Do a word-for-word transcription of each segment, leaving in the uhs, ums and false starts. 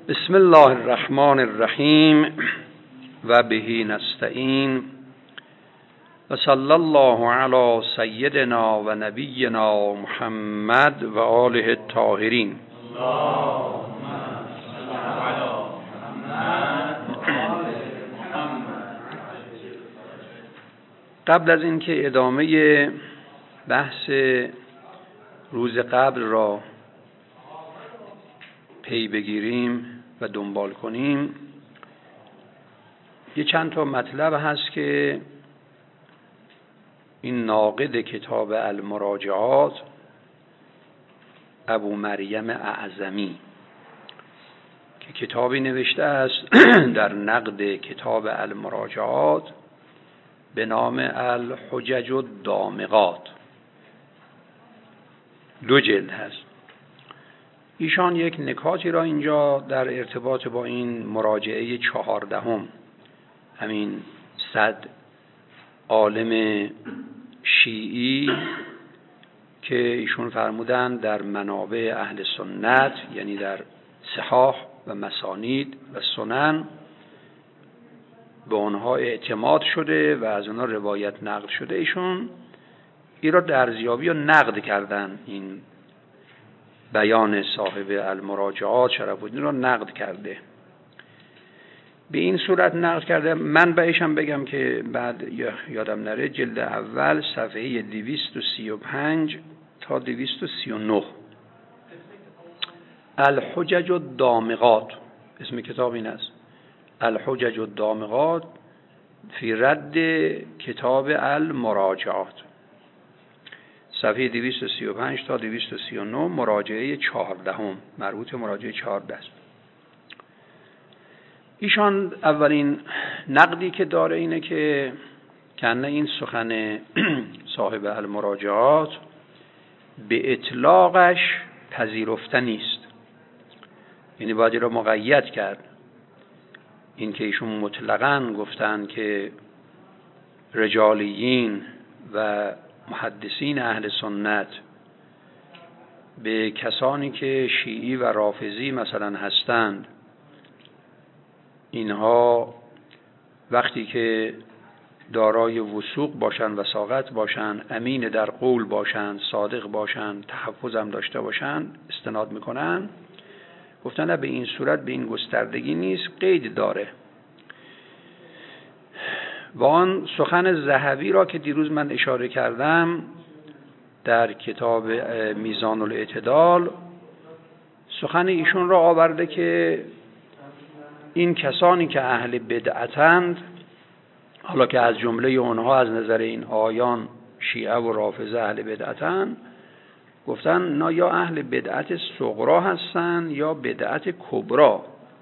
بسم الله الرحمن الرحیم و به نستعین و صلی الله علی سیدنا و نبینا محمد و آله الطاهرین. قبل از اینکه ادامه بحث روز قبل را پی بگیریم و دنبال کنیم، یه چند تا مطلب هست که این ناقد کتاب المراجعات ابو مریم اعظمی که کتابی نوشته است در نقد کتاب المراجعات به نام الحجج الدامغات، دو جلد هست. ایشان یک نکاتی را اینجا در ارتباط با این مراجعه چهاردهم همین صد عالم شیعی که ایشون فرمودن در منابع اهل سنت، یعنی در صحاح و مسانید و سنن، به آنها اعتماد شده و از آنها روایت نقل شده. ایشون این را در ارزیابی و نقد کردن، این بیان صاحب المراجعات شرف الدین را نقد کرده، به این صورت نقد کرده. منبعش هم بگم که بعد یادم نره، جلد اول صفحه دویست و سی و پنج تا دویست و سی و نه، الحجج الدامغات اسم کتاب این است، الحجج الدامغات فی رد کتاب المراجعات، صفحه دویست و سی و پنج تا دویست و سی و نه، مراجعه چهاردهم، مربوط مراجعه چهارده است. ایشان اولین نقدی که داره اینه که کنه این سخن صاحب المراجعات به اطلاقش پذیرفته نیست، یعنی باید این را مقید کرد. این که ایشون مطلقاً گفتن که رجالیین و محدثین اهل سنت به کسانی که شیعی و رافضی مثلا هستند، اینها وقتی که دارای وثوق باشند، وثاقت باشند، امین در قول باشند، صادق باشند، تحفظ هم داشته باشند، استناد میکنن. گفتن نه، به این صورت، به این گستردگی نیست، قید داره. و آن سخن ذهبی را که دیروز من اشاره کردم در کتاب میزان الاعتدال، سخن ایشون را آورده که این کسانی که اهل بدعتند، حالا که از جمله اونها از نظر این آیان شیعه و رافضه اهل بدعتند، گفتن نه، یا اهل بدعت صغرا هستن یا بدعت کبرا.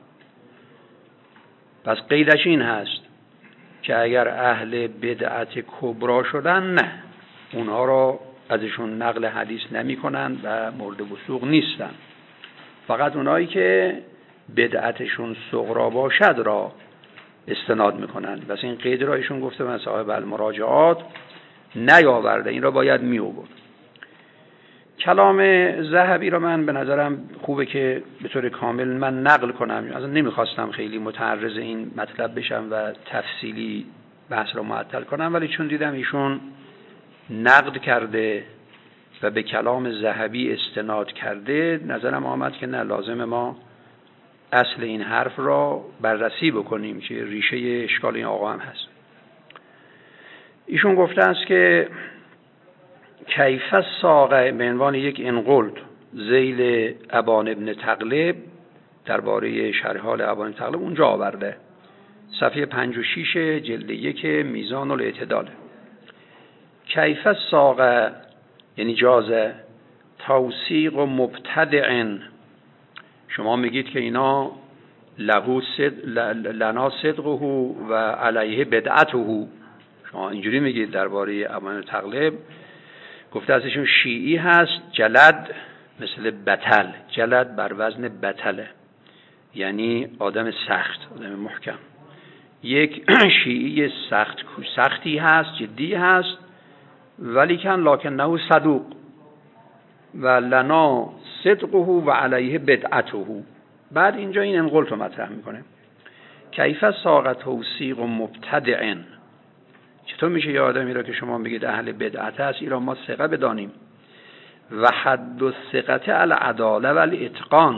پس قیدش این هست که اگر اهل بدعت کبرا شدن، نه، اونها را ازشون نقل حدیث نمی کنن و مورد وثوق نیستن، فقط اونایی که بدعتشون صغرا باشد را استناد میکنن. بس این قید را ایشون گفته من صاحب المراجعات نیاورده، این را باید می آورد. کلام ذهبی را من به نظرم خوبه که به طور کامل من نقل کنم، اصلا نمیخواستم خیلی متعرض این مطلب بشم و تفصیلی بحث را معطل کنم، ولی چون دیدم ایشون نقد کرده و به کلام ذهبی استناد کرده، نظرم آمد که نه، لازم ما اصل این حرف را بررسی بکنیم که ریشه اشکال این آقا هم هست. ایشون گفته است که کیف الساقه به عنوان یک انقلت ذیل ابان ابن تغلب، درباره شرح حال ابان ابن تغلب اونجا آورده، صفحه پنج و شش جلد یک میزان الاعتدال. کیف الساقه یعنی جازه توثیق و مبتدع، شما میگید که اینا لهو صد لنا صدقه و علیه بدعته، شما اینجوری میگید درباره ابان تغلب. گفته ازشون شیعی هست، جلد مثل بتل، جلد بر وزن بتله، یعنی آدم سخت، آدم محکم. یک شیعی سخت سختی هست، جدی هست، ولی کن لکنه صدوق و لنا صدقه و علیه بدعته، بعد اینجا این انقلت رو مطرح میکنه. کیف ساق توثیق و مبتدع، چطور میشه یه آدمی را که شما میگید اهل بدعت است این را ما ثقه بدانیم؟ و حد الثقه العداله و الاتقان،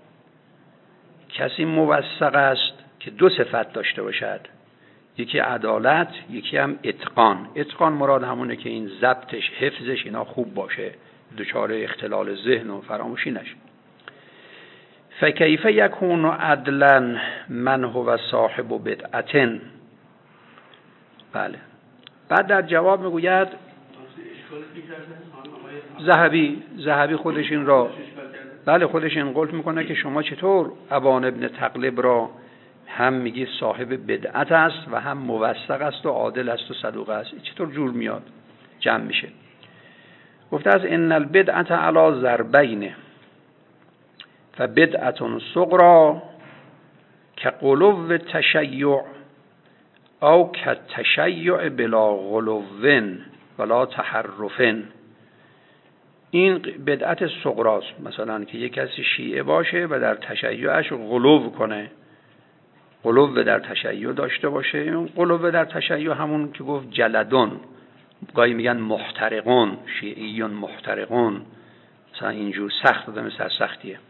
کسی موثق است که دو صفت داشته باشد، یکی عدالت، یکی هم اتقان. اتقان مراد همونه که این ضبطش، حفظش اینا خوب باشه، دچار اختلال ذهن و فراموشی نشه. فکیف یکون عدلا من هو صاحب بدعت. بله. بعد در جواب میگوید ذهبی ذهبی خودش این را بله خودش انقلت میکنه که شما چطور ابان ابن تغلب را هم میگی صاحب بدعت است و هم موثق است و عادل است و صدوق است، چطور جور میاد جمع میشه؟ گفته از ان البدعت علی ضربین فبدعت صغرى كغلو تشیع او كتشیع بلا غلو ولا تحرف. این بدعت صغراست، مثلا که یک کسی شیعه باشه و در تشیعش غلو کنه، غلو در تشیع داشته باشه. این غلو در تشیع همون که گفت جلدون، گاهی میگن محترقون، شیعیون محترقون، مثلا اینجور سخت دادم سر سختیه.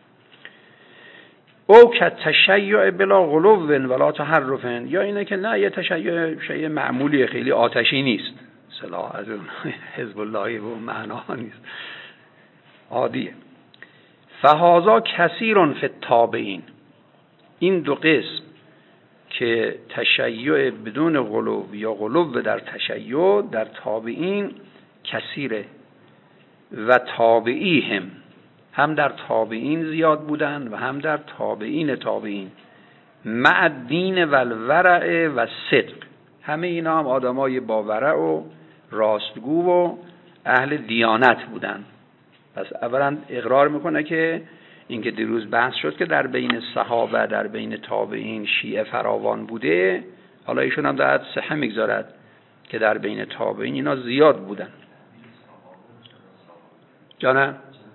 او که تشیع بلا غلو ولا تحرف، یا اینه که نه یه تشیع شیء معمولی خیلی آتشی نیست، اصطلاح از اون حزب اللهی و معنا نیست، عادیه. فهذا کثیر فی التابعین، این دو قسم که تشیع بدون غلو یا غلو در تشیع در تابعین کثیره. و تابعیهم، هم در تابعین زیاد بودن و هم در تابعین تابعین، مع الدین و الورع و صدق، همه اینا هم آدمای با ورع و راستگو و اهل دیانت بودن. پس اولا اقرار میکنه که اینکه دیروز بحث شد که در بین صحابه در بین تابعین شیعه فراوان بوده، حالا ایشون هم دارد صحه میگذارد که در بین تابعین اینا زیاد بودن. جانه؟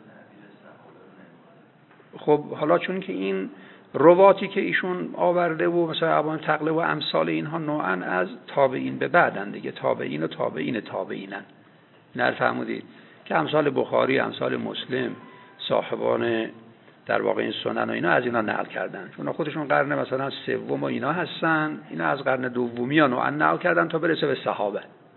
خب حالا چون که این رواتی که ایشون آورده و مثلا ابان تغلب و امثال اینها نوعاً از تابعین به بعدن دیگه، تابعین و تابعین تابعینن، نرفهمودید که امثال بخاری، امثال مسلم، صاحبان در واقع این سنن و اینا از اینا نقل کردن، چون خودشون قرن مثلا سوم و اینا هستن، اینا از قرن دومی ها نوعاً نقل کردن تا برسه به صحابه.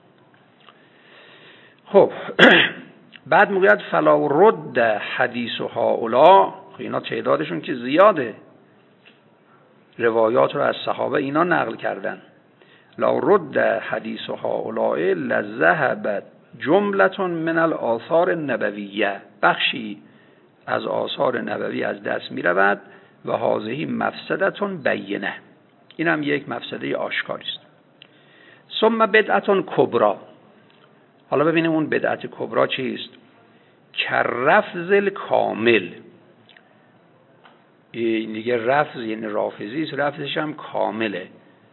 خب بعد میگوید فلا رد حدیث هؤلاء، اینا تعدادشون که زیاده، روایات رو از صحابه اینا نقل کردن. لا رد حدیث هؤلاء لذهبت جملة من الاثار النبویه، بخشی از آثار نبوی از دست می رود. و هذه مفسدتون بینه، این هم یک مفسده آشکاری است. ثم بدعتون کبرا، حالا ببینیم اون بدعت کبرا چیست؟ کرفض الکامل، این دیگه رفض یعنی رافضی است، رفضش هم کامله.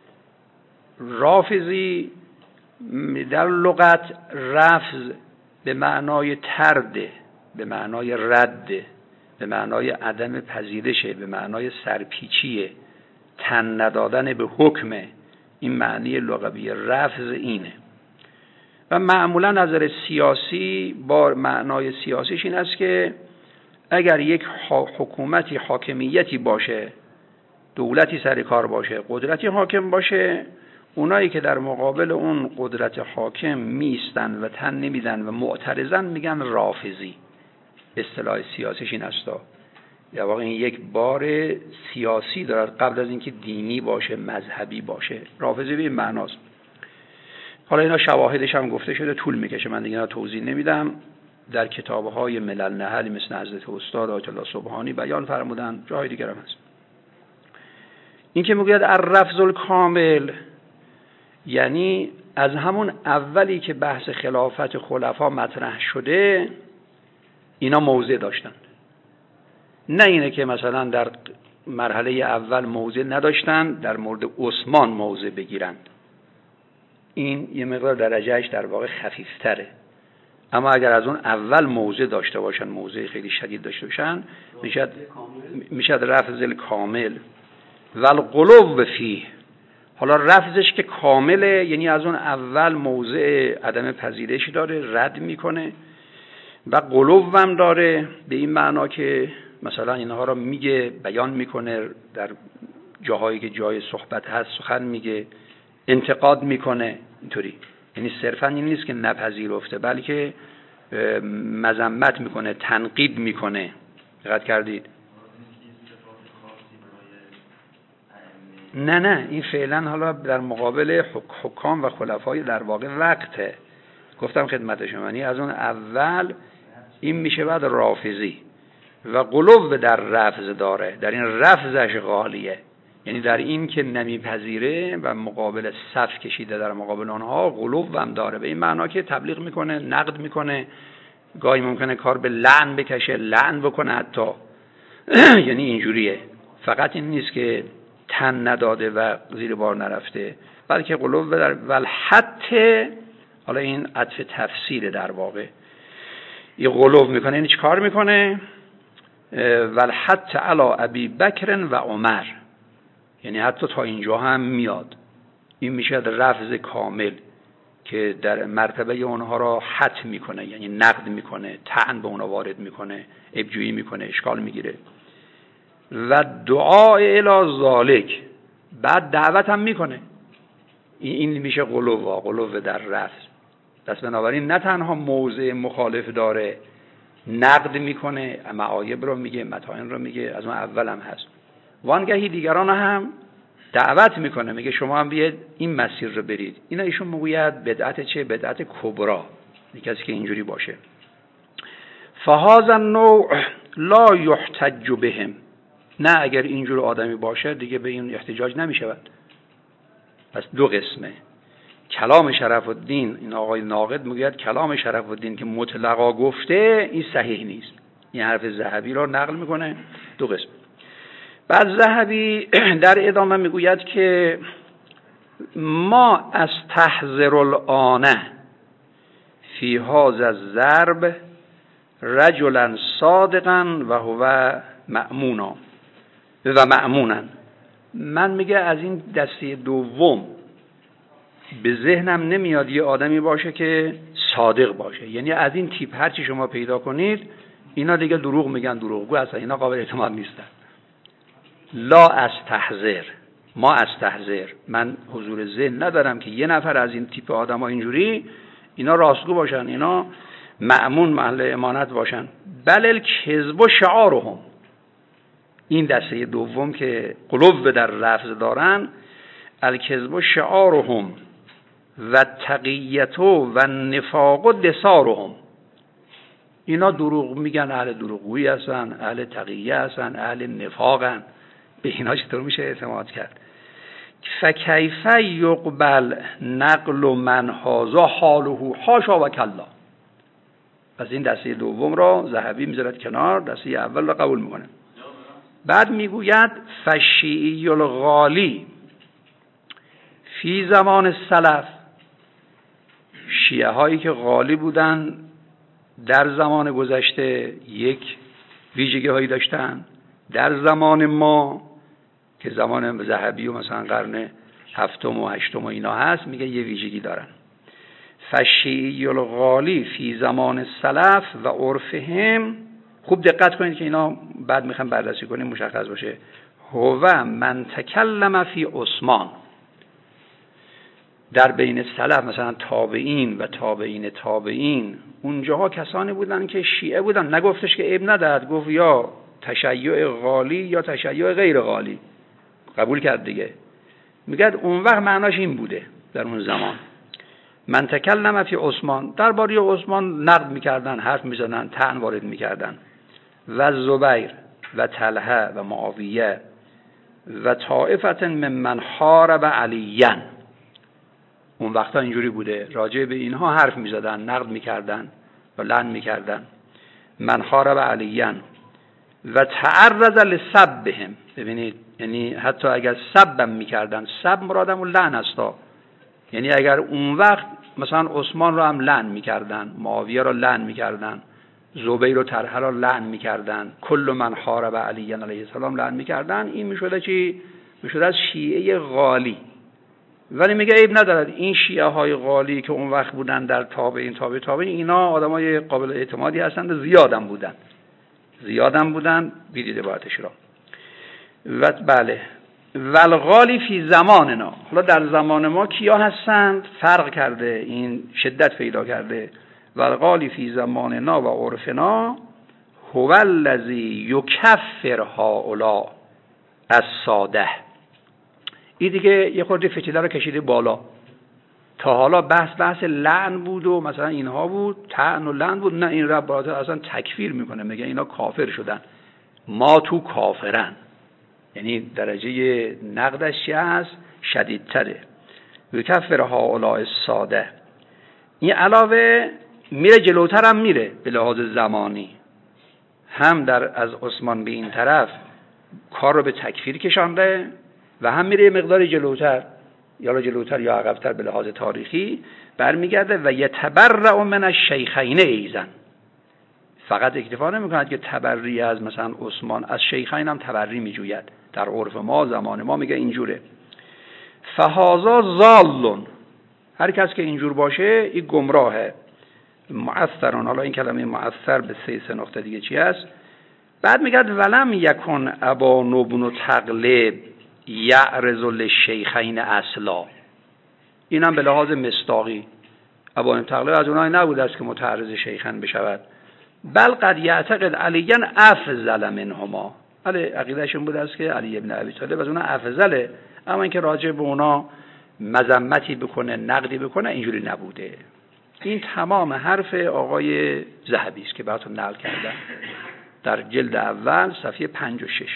رافضی در لغت رفض به معنای ترده، به معنای رد، به معنای عدم پذیرشه، به معنای سرپیچیه، تن ندادن به حکم، این معنی لغوی رفض اینه. و معمولا نظر سیاسی با معنای سیاسیش این است که اگر یک حکومتی حاکمیتی باشه، دولتی سر کار باشه، قدرتی حاکم باشه، اونایی که در مقابل اون قدرت حاکم میستن و تن نمیدن و معترضن میگن رافضی. اصطلاح سیاسیش این است. یا واقعا این یک بار سیاسی دارد قبل از اینکه دینی باشه، مذهبی باشه. رافضی به این معناست. حالا اینا شواهدش هم گفته شده، طول میکشه، من دیگه اینا توضیح نمیدم. در کتاب‌های ملل نحل مثل حضرت استاد آیت الله سبحانی بیان فرمودن، جای دیگر هم هست. این که میگوید الرفض الکامل، یعنی از همون اولی که بحث خلافت خلفا مطرح شده اینا موضع داشتند. نه اینه که مثلا در مرحله اول موضع نداشتند در مورد عثمان موضع بگیرند. این یه مقدار درجهش در واقع خفیفتره. اما اگر از اون اول موضع داشته باشن، موضع خیلی شدید داشته باشن، میشد میشد رفض کامل. والغلو فیه، حالا رفضش که کامله، یعنی از اون اول موضع عدم پذیرش داره، رد میکنه. و غلو هم داره به این معنا که مثلا اینها را میگه، بیان میکنه، در جاهایی که جای صحبت هست سخن میگه، انتقاد میکنه، اینطوری. یعنی صرفا این نیست که نپذیرفته، بلکه مذمت میکنه، تنقید میکنه. دقت کردید؟ نه نه این فعلا حالا در مقابل حکام و خلفای در واقع وقته. گفتم خدمت شما، یعنی از اون اول این میشه بعد رافضی. و غلو در رفض داره، در این رفضش غالیه، یعنی در این که نمیپذیره و مقابل صف کشیده در مقابل آنها، غلو هم داره به این معنا که تبلیغ میکنه، نقد میکنه، گاهی ممکنه کار به لعن بکشه، لعن بکنه حتی. یعنی اینجوریه، فقط این نیست که تن نداده و زیر بار نرفته، بلکه غلو در والحت. حالا این عطف تفسیر در واقع، این غلو میکنه، این چه کار میکنه؟ والحت علی ابی بکر و عمر، یعنی حتی تا اینجا هم میاد. این میشه رفض کامل که در مرتبه اونها را حت میکنه، یعنی نقد میکنه، طعن به اونها وارد میکنه، عیبجویی میکنه، اشکال میگیره. و دعا الی ذالک، بعد دعوت هم میکنه. این میشه غلو، غلو در رفض. پس بنابراین نه تنها موضع مخالف داره، نقد میکنه، معایب رو میگه، متاعن رو میگه، از اون اول هم هست. وانگهی دیگران هم دعوت میکنه، میگه شما هم بیاید این مسیر رو برید. اینا ایشون میگوید بدعت چه؟ بدعت کبرا، کسی که اینجوری باشه. فهذا النوع لا یحتج بهم، نه اگر اینجور آدمی باشه دیگه به این احتجاج نمیشود. پس دو قسمه. کلام شرف الدین، این آقای ناقد میگوید کلام شرف الدین که مطلقا گفته این صحیح نیست، این حرف ذهبی رو نقل میکنه. دو قسم. بعد ذهبی در ادامه میگوید که ما از تحذر الآن فی هذا الضرب رجلا صادقا و هو مأمونا و مأمونا. من میگه از این دسته دوم به ذهنم نمیاد یه آدمی باشه که صادق باشه، یعنی از این تیپ هر چی شما پیدا کنید اینا دیگه دروغ میگن، دروغگو هستن، اینا قابل اعتماد نیستن. لا از تحذر، ما از تحذر، من حضور ذهن ندارم که یه نفر از این تیپ آدم‌ها اینجوری اینا راستگو باشن، اینا مأمون محل امانت باشن. بل الکذب و شعارهم، این دسته دوم که قلوب در لفظ دارن، الکذب و شعارهم و تقیت و نفاق و دسارهم، اینا دروغ میگن، اهل دروغگویی هستن، اهل تقیه هستن، اهل نفاقن. به اینا چطور میشه اعتماد کرد؟ فکیف یقبل نقل من هذا حاله حاشا و کلا. پس این دسته دوم را ذهبی میذارد کنار، دسته اول را قبول میکنه. بعد میگوید فشیعی الغالی فی زمان سلف، شیعه هایی که غالی بودن در زمان گذشته یک ویژگی هایی داشتن، در زمان ما که زمان ذهبی و مثلا قرن هفتم و هشتم و اینا هست، میگه یه ویژگی دارن. فشیعی الغالی فی زمان سلف و عرفهم، خوب دقت کنید که اینا بعد میخوام بررسی کنیم مشخص باشه. هو من تکلم فی عثمان، در بین سلف مثلا تابعین و تابعین تابعین، اونجاها کسانی بودن که شیعه بودن، نگفتش که عیب ندارد، گفت یا تشیع غالی یا تشیع غیر غالی، قبول کرد دیگه. میگه اون وقت معناش این بوده در اون زمان. من تکلم فی عثمان، درباره عثمان نقد میکردن، حرف میزدن، طعن وارد میکردن. و زبیر و طلحه و معاویه و طائفه ممن حارب علیاً، اون وقتا اینجوری بوده، راجع به اینها حرف میزدن، نقد میکردن و لعن میکردن. من حارب علیاً و تعرض لسبهم، ببینید یعنی حتی اگر سبم میکردن، سب مرادم اون لعن هستا، یعنی اگر اون وقت مثلا عثمان رو هم لعن میکردن، معاویه رو لعن میکردن، زبیر و طلحه رو لعن میکردن، کل من حارب علی علیه السلام لعن میکردن. این میشده چی؟ میشده از شیعه غالی. ولی میگه عیب ندارد این شیعه های غالی که اون وقت بودن در تابعین تابع تابعین، اینا آدمای قابل اعتمادی هستند، زیادم بودن زیادم بودن بیدید عبارتش را. و بله والغالی فی زماننا، حالا در زمان ما کیا هستند؟ فرق کرده، این شدت پیدا کرده. والغالی فی زماننا و عرفنا هو الذی یکفر هؤلاء الساده. این دیگه یه خورده فتیله رو کشیده بالا. تا حالا بحث بحث لعن بود و مثلا اینها بود، طعن و لعن بود. نه، این رب اصلا تکفیر میکنه، میگه اینا کافر شدن، ما تو کافرن. یعنی درجه نقدش چی هست؟ شدیدتره. یکفر هؤلاء الساده. این علاوه میره جلوتر هم میره به لحاظ زمانی، هم در از عثمان به این طرف کار رو به تکفیر کشانده و هم میره مقدار جلوتر، یا جلوتر یا عقبتر به لحاظ تاریخی برمیگرده. و یتبرأ من الشیخین ایضا، فقط اکتفا نمیکند که تبری از مثلا عثمان، از شیخین هم تبری میجوید. در عرف ما زمان ما میگه اینجوره. فهذا ضال، هر کس که اینجور باشه این گمراهه. مؤثرون، حالا این کلمه مؤثر به سه سه نقطه دیگه چی است؟ بعد میگه ولم یکن ابان بن تغلب یعرض للشیخین اصلا. اینم به لحاظ مصداقی ابان تغلب از اونایی نبود است که متعرض شیخین بشود. بل قد یعتقد علی افضل منهما، علی عقیدهش این بود است که علی ابن ابی طالب از اونها افضله، اما اینکه راجع به اونا مذمتی بکنه، نقدی بکنه، اینجوری نبوده. این تمام حرف آقای ذهبی است که براتون نقل کردم در جلد اول صفحه پنج و شش.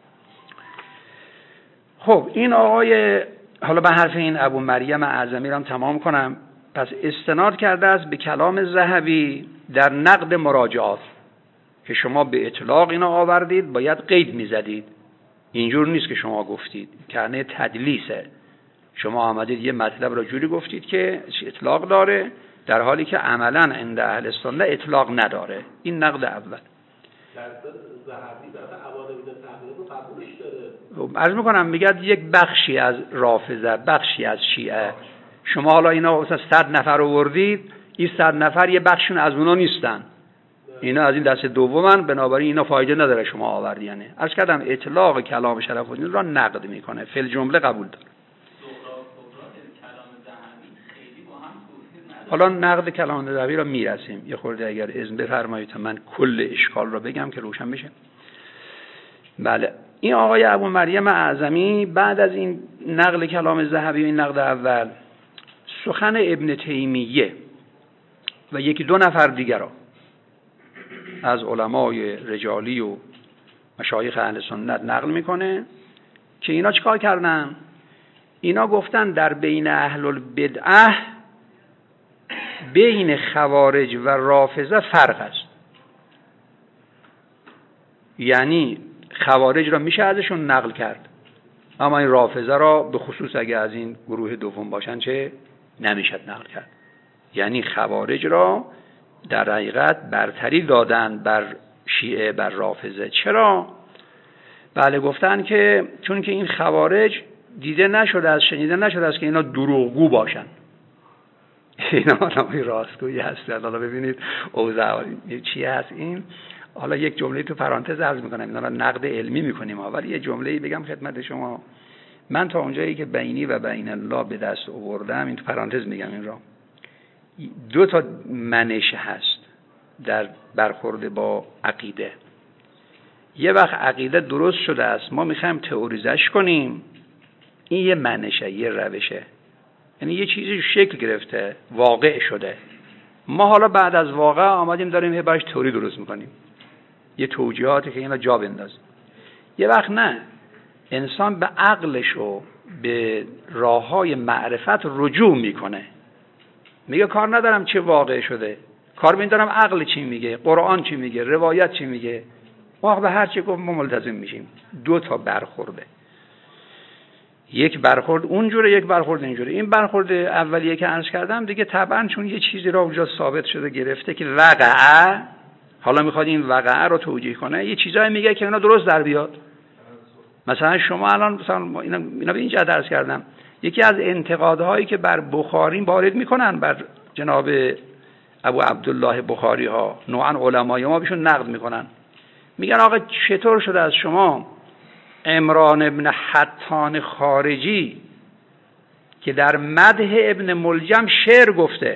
خب این آقای، حالا به حرف این ابو مریم اعظمی رو هم تمام کنم. پس استناد کرده است به کلام ذهبی در نقد مراجعات که شما به اطلاق اینا آوردید، باید قید میزدید. اینجور نیست که شما گفتید، کنه تدلیسه. شما آمدید یه مطلب را جوری گفتید که اطلاق داره، در حالی که عملا عند اهل سنت اطلاق نداره. این نقد اول. عرض میکنم میگه یک بخشی از رافضه، بخشی از شیعه. شما حالا اینا مثلا صد نفر آوردید، این صد نفر یه بخشون از اونا نیستن، اینا از این دسته دومن، بنابراین اینا فایده نداره شما آوردی. یعنی عرض کردم اطلاق کلام شرف الدین را نقد میکنه، فی الجمله قبول داره. حالا نقد کلام ذهبی را میرسیم. یه خورده اگر اذن بفرمایید تا من کل اشکال را بگم که روشن بشه. بله، این آقای ابو مریم اعظمی بعد از این نقل کلام ذهبی و این نقد اول، سخن ابن تیمیه و یکی دو نفر دیگر را از علمای رجالی و مشایخ اهل سنت نقل میکنه که اینا چیکار کردن؟ اینا گفتن در بین اهل البدعه، بین خوارج و رافضه فرق است. یعنی خوارج را میشه ازشون نقل کرد، اما این رافضه را به خصوص اگه از این گروه دوم باشن چه نمیشد نقل کرد. یعنی خوارج را در حقیقت برتری دادن بر شیعه، بر رافضه. چرا؟ بله، گفتن که چون که این خوارج دیده نشده است، شنیده نشده است که اینا دروغگو باشن. اینا آدمای راستگویی هستند. حالا ببینید اوضاع چی هست. این حالا یک جمله تو پرانتز عرض میکنم، اینا رو نقد علمی میکنیم، ولی یه جمله‌ای بگم خدمت شما. من تا اونجایی که بینی و بین الله به دست آوردم، این تو پرانتز میگم، این را دو تا منش هست در برخورد با عقیده. یه وقت عقیده درست شده است، ما میخوایم تئوریزش کنیم، این یه منشه، یه روشه. یعنی یه چیزی شکل گرفته، واقع شده، ما حالا بعد از واقع آمدیم داریم یه باش تئوری درست میکنیم، یه توجیهاتی که اینا جا بندازیم. یه وقت نه، انسان به عقلش و به راههای معرفت رجوع میکنه، میگه کار ندارم چه واقع شده، کار می‌دارم عقل چی میگه، قرآن چی میگه، روایت چی میگه، ما به هر چی گفت ما ملتزم میشیم. دو تا برخورده. یک برخورد اونجوره، یک برخورد اینجوره. این برخورد اولیه که عرض کردم دیگه طبعا چون یه چیزی را اونجا ثابت شده گرفته که وقعه، حالا میخواد این وقعه رو توجیه کنه، یه چیزایی میگه که اینا درست در بیاد. مثلا شما الان مثلا اینا اینا به این جهت عرض کردم، یکی از انتقادهایی که بر بخاری وارد میکنن بر جناب ابو عبدالله بخاری ها، نوعا علمای ما بهشون نقد میکنن، میگن آقا چطور شده از شما عمران ابن حطان خارجی که در مدح ابن ملجم شعر گفته،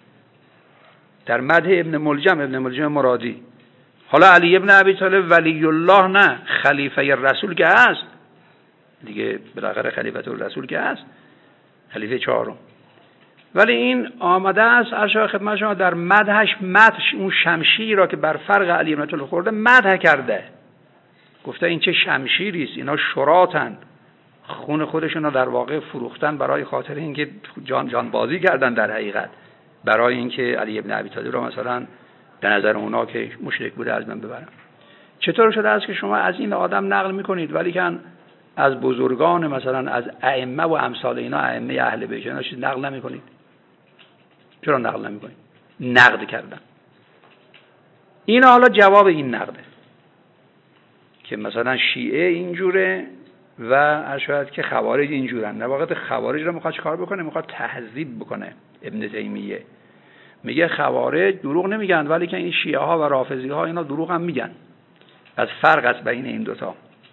در مدح ابن ملجم، ابن ملجم مرادی، حالا علی ابن ابی طالب ولی الله نه، خلیفه رسول که هست دیگه، بالاخره خلیفه الرسول که هست، خلیفه چهارم، ولی این آمده است ارشاد خدمت شما در مدحش، مدح اون شمشیری را که بر فرق علی ابن ابی طالب خورده مدح کرده، گفته این چه شمشیری است، اینا شراتن، خون خودشون رو در واقع فروختن برای خاطر اینکه جان جان بازی کردن، در حقیقت برای اینکه علی ابن ابی طالب رو مثلا در نظر اونا که مشرک بوده از من ببرن. چطور شده است که شما از این آدم نقل میکنید ولی کن از بزرگان مثلا از ائمه و امثال اینا، ائمه اهل بیت اینا چیز نقل نمیکنید؟ چرا نقل نمیکنید؟ نقد کردن. این حالا جواب این نقده که مثلا شیعه اینجوره و اشاعره که خوارج اینجورن. در واقع خوارج رو میخواد چیکار بکنه؟ میخواد تهذیب بکنه. ابن تیمیه میگه خوارج دروغ نمیگن ولی که این شیعه ها و رافضی ها اینا دروغ هم میگن. از فرق است بین این دوتا.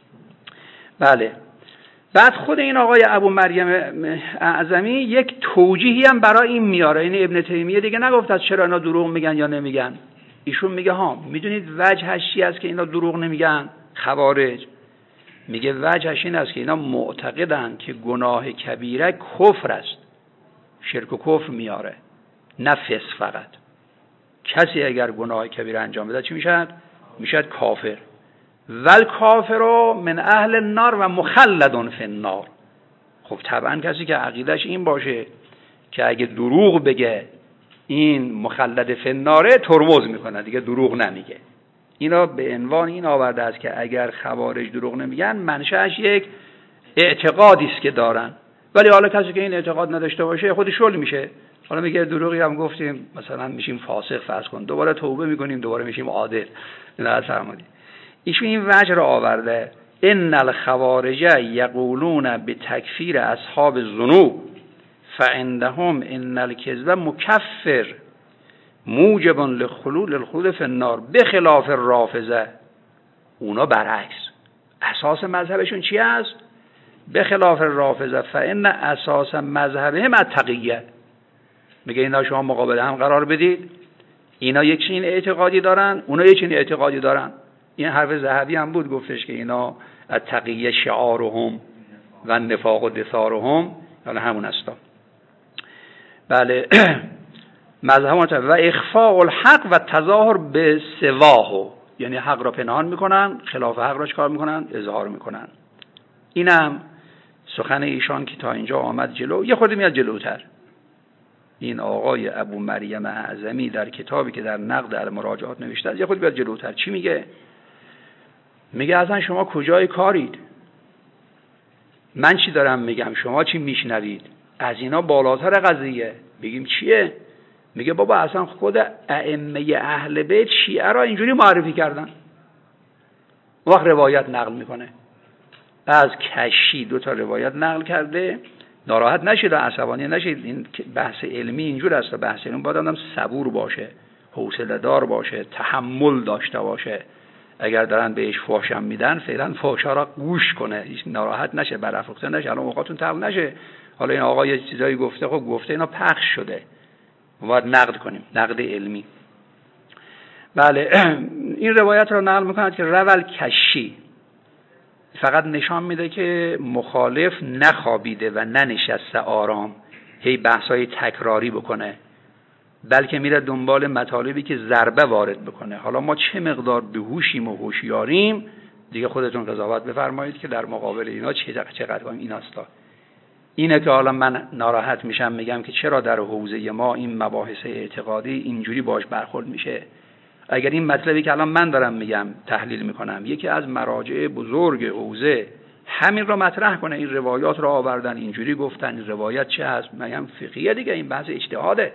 بله. بعد خود این آقای ابو مریم اعظمی یک توجیهی هم برای این میاره. این ابن تیمیه دیگه نگفت از چرا اینا دروغ میگن یا نمیگن. ایشون میگه ها میدونید وجهش چی است که اینا دروغ نمیگن خوارج؟ میگه وجهش این است که اینا معتقدن که گناه کبیره کفر است، شرک و کفر میاره، نه فسق فقط. کسی اگر گناه کبیره انجام بده چی میشد؟ میشد کافر. ول کافر من اهل النار و مخلد فی النار. خب طبعا کسی که عقیدش این باشه که اگه دروغ بگه این مخلد فی الناره، ترمز میکنه دیگه، دروغ نمیگه. اینا به عنوان این آورده است که اگر خوارج دروغ نمیگن منشأش یک اعتقادی است که دارن، ولی حالا کسی که این اعتقاد نداشته باشه خودش شل میشه. حالا میگه دروغی هم گفتیم مثلا میشیم فاسق، فرض کن دوباره توبه میکنیم دوباره میشیم عادل. اینا از فرمودی ایشون این وجه را آورده ان الخوارج یقولون بتکفیر اصحاب الذنوب فعندهم ان الکذب مکفر موجب للخلود الخلود فی النار بخلاف الرافضه. اونا برعکس اساس مذهبشون چی است؟ بخلاف الرافضه فان اساس مذهبهم التقیه. میگه اینا شما مقابل هم قرار بدید، اینا یک چنین اعتقادی دارن، اونا یک چنین اعتقادی دارن. این حرف ذهبی هم بود، گفتش که اینا التقیه شعارهم و النفاق و دثارهم، یعنی همون است. بله. مذهب و اخفاء الحق و تظاهر به سواه، یعنی حق را پنهان میکنن، خلاف حق را چکار میکنن؟ اظهار میکنن. اینم سخن ایشان که تا اینجا آمد جلو. یه خورده میاد جلوتر. این آقای ابو مریم اعظمی در کتابی که در نقد المراجعات نوشته است یه خورده بیاد جلوتر. چی میگه؟ میگه اصلا شما کجای کارید؟ من چی دارم میگم، شما چی میشنوید؟ از اینا بالاتر قضیه. بگیم چیه؟ میگه بابا اصلا خود ائمه اهل بیت شیعه را اینجوری معرفی کردن. وقت روایت نقل میکنه از کشی دو تا روایت نقل کرده. ناراحت نشید و عصبانی نشید، این بحث علمی اینجور است. بحث علمی باید آدم صبور باشه، حوصله دار باشه، تحمل داشته باشه. اگر دارن بهش فحشم میدن فعلا فحشا را گوش کنه، هیچ ناراحت نشه، برافروخته نشه، الان موقعتون تقل نشه. حالا این آقا یه چیزایی گفته، خب گفته، اینا پخش شده، باید نقد کنیم، نقد علمی. بله. این روایت رو نقل میکنند که رول کشی فقط نشان میده که مخالف نخوابیده و ننشسته آرام هی بحثای تکراری بکنه، بلکه میره دنبال مطالبی که ضربه وارد بکنه. حالا ما چه مقدار بهوشیم و هوشیاریم دیگه خودتون قضاوت بفرمایید که در مقابل اینا چقدر ایناستا. اینه که حالا من ناراحت میشم، میگم که چرا در حوزه ما این مباحث اعتقادی اینجوری باش برخورد میشه. اگر این مطلبی که الان من دارم میگم تحلیل میکنم یکی از مراجع بزرگ حوزه همین را مطرح کنه. این روایات را آوردن، اینجوری گفتن، این روایت چه هست؟ میگم فقهیه دیگه، این بحث اجتهاده.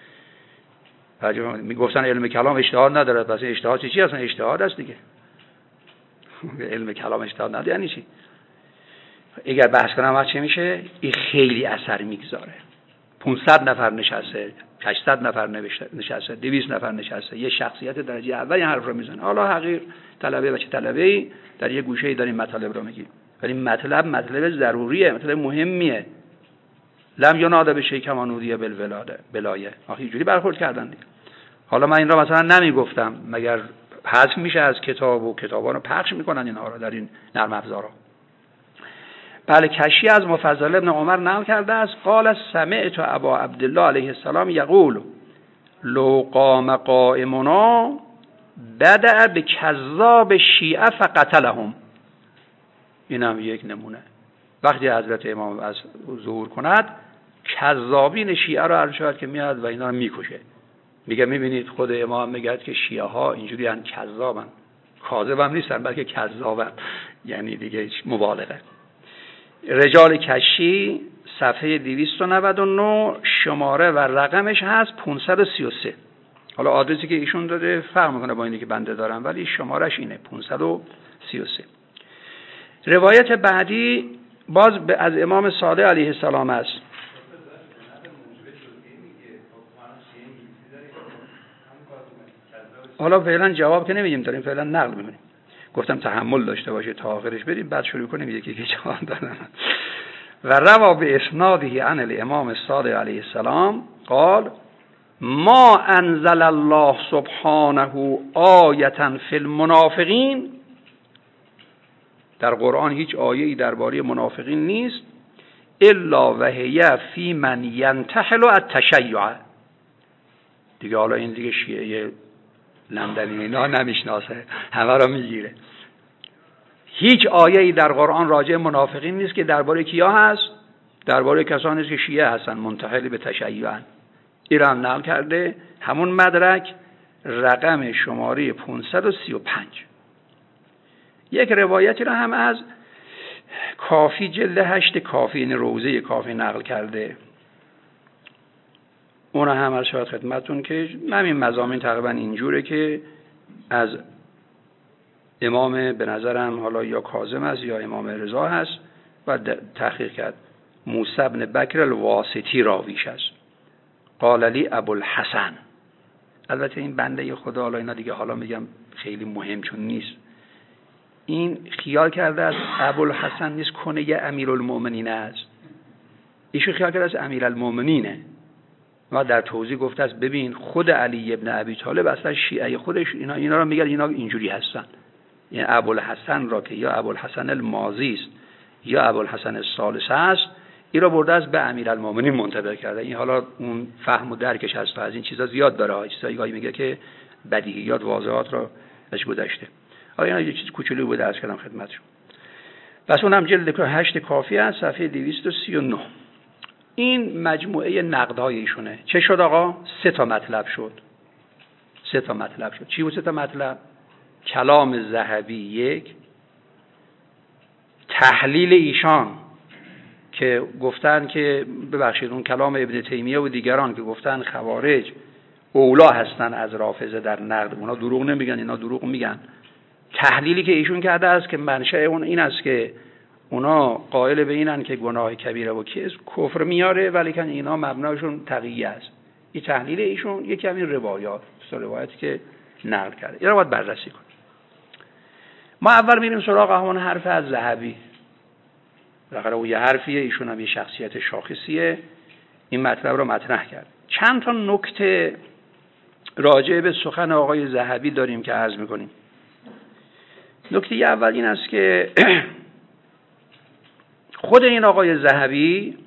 میگفتن علم کلام اجتهاد نداره، پس اجتهاد چی اصلا؟ اجتهاد است دیگه. علم کلام اجتهاد نداره یعنی چی؟ اگر بحث کنم چه میشه؟ این خیلی اثر میگذاره. پانصد نفر نشسته، هشتصد نفر نشسته، دویست نفر نشسته، یه شخصیت درجه اول این حرف رو میزنه. حالا حقیر طلبه بچه طلبه‌ای در یه گوشه‌ای داریم مطالب رو میگیم، ولی مطلب مطلب ضروریه، مطلب مهمیه. لم یناد به شیء کما نودی بالولاده بلایه. آخه اینجوری برخورد کردن دیگه. حالا من این را مثلا نمیگفتم مگر حذف میشه از کتاب و کتابا رو پخش میکنن اینها رو در این نرم افزارا. بله، کشی از مفضل ابن عمر نقل کرده است قال سمعت ابا عبدالله علیه السلام یقول لو قام قائمنا بدأ بکذاب شیعه فقتلهم. اینم یک نمونه. وقتی حضرت امام از ظهور کند، کذابین شیعه رو عرض شد که میاد و اینا رو میکشه. میگه میبینید خود امام میگه که شیعه ها اینجوری ان، کذابن، کاذب هم نیستن بلکه کذابن، یعنی دیگه مبالغه. رجال کشی صفحه دویست و نود و نه، شماره و رقمش هست پانصد و سی و سه. حالا آدرسی که ایشون داده فرق میکنه با اینی که بنده دارم، ولی شمارش اینه پانصد و سی و سه. روایت بعدی باز از امام صادق علیه السلام است. حالا فعلا جواب که نمیدیم، داریم فعلا نقل می‌کنیم. گفتم تحمل داشته باشه تا آخرش بریم، بعد شروع کنیم یکی یکی جواب دادن. و روا به اسناده عن الامام الصادق علیه السلام قال ما انزل الله سبحانه آیة فی المنافقین. در قرآن هیچ آیه‌ای درباره منافقین نیست الا وهی فی من ینتحل التشیع. دیگه حالا این دیگه شیعه لندنی اینا نمیشناسه، همه را میگیره. هیچ آیه‌ای در قرآن راجع منافقین نیست که درباره کیا هست؟ درباره کسانی است که شیعه هستن، منتحل به تشیع. ایران نقل کرده، همون مدرک رقم شماره پانصد و سی و پنج. یک روایتی را هم از کافی جلد هشت کافی، این روزه کافی نقل کرده. اون هم از شاید خدمتون که همین مضامین تقریبا اینجوره که از امام به نظرم حالا یا کاظم است یا امام رضا هست و تحقیق کرد. موسی بن بکر الواسطی راویش است. قال علی ابوالحسن. البته این بنده خدا، حالا اینا دیگه حالا میگم خیلی مهم چون نیست، این خیال کرده از ابوالحسن نیست، کنه امیرالمؤمنین است. ایشون خیال کرده از امیرالمؤمنینه. ما در توضیح گفته است ببین خود علی ابن ابی طالب اصلا شیعه خودش اینا اینا رو میگن اینا اینجوری هستن. یعنی ابوالحسن را که یا ابوالحسن الماضی است یا ابوالحسن الثالث است، این را برده است به امیرالمؤمنین منتبه کرده. این حالا اون فهم و درکش هست و از این چیزا زیاد داره، چیزایی گاهی میگه که بدیهیات واضحات را ازش گذشته. حالا اینا یه چیز کوچولو بود عرض کردم خدمتشون. پس اونم جلد هشت کافی است، صفحه دویست و سی و نه. این مجموعه نقدهای ایشونه. چه شد آقا؟ سه تا مطلب شد. سه تا مطلب شد. چی بود سه تا مطلب؟ کلام ذهبی یک، تحلیل ایشان که گفتن که ببخشید اون کلام ابن تیمیه و دیگران که گفتن خوارج اولا هستن از رافضه در نقد، اونا دروغ نمیگن، اینا دروغ میگن. تحلیلی که ایشون کرده است که منشأ اون این است که اونا قائل به اینن که گناه کبیره و کفر میاره، ولی که اینا مبناشون تقیه است. این تحلیل ایشون. یکی همین روایات، سه روایتی که نقل کرده، این رو باید بررسی کنیم. ما اول میریم سراغ همون حرف از ذهبی. بالاخره اون یه حرفیه، ایشون هم یه شخصیت شاخصیه، این مطلب رو مطرح کرد. چند تا نکته راجع به سخن آقای ذهبی داریم که عرض میکنیم. نکته اول این است که خود این آقای ذهبی